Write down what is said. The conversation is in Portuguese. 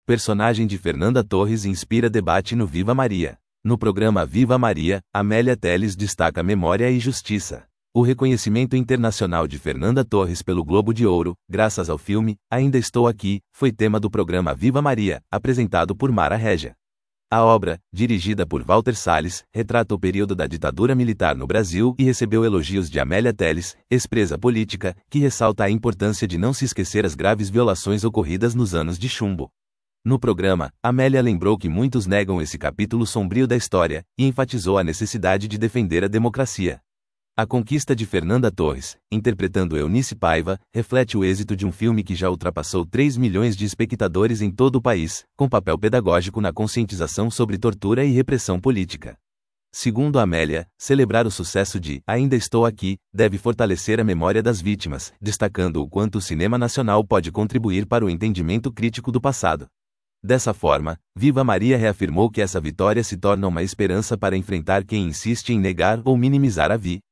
Personagem de Fernanda Torres inspira debate no Viva Maria. No programa Viva Maria, Amélia Telles destaca memória e justiça. O reconhecimento internacional de Fernanda Torres pelo Globo de Ouro, graças ao filme Ainda Estou Aqui, foi tema do programa Viva Maria, apresentado por Mara Régia. A obra, dirigida por Walter Salles, retrata o período da ditadura militar no Brasil e recebeu elogios de Amélia Telles, ex-presa política, que ressalta a importância de não se esquecer as graves violações ocorridas nos anos de chumbo. No programa, Amélia lembrou que muitos negam esse capítulo sombrio da história, e enfatizou a necessidade de defender a democracia. A conquista de Fernanda Torres, interpretando Eunice Paiva, reflete o êxito de um filme que já ultrapassou 3 milhões de espectadores em todo o país, com papel pedagógico na conscientização sobre tortura e repressão política. Segundo Amélia, celebrar o sucesso de Ainda Estou Aqui deve fortalecer a memória das vítimas, destacando o quanto o cinema nacional pode contribuir para o entendimento crítico do passado. Dessa forma, Viva Maria reafirmou que essa vitória se torna uma esperança para enfrentar quem insiste em negar ou minimizar a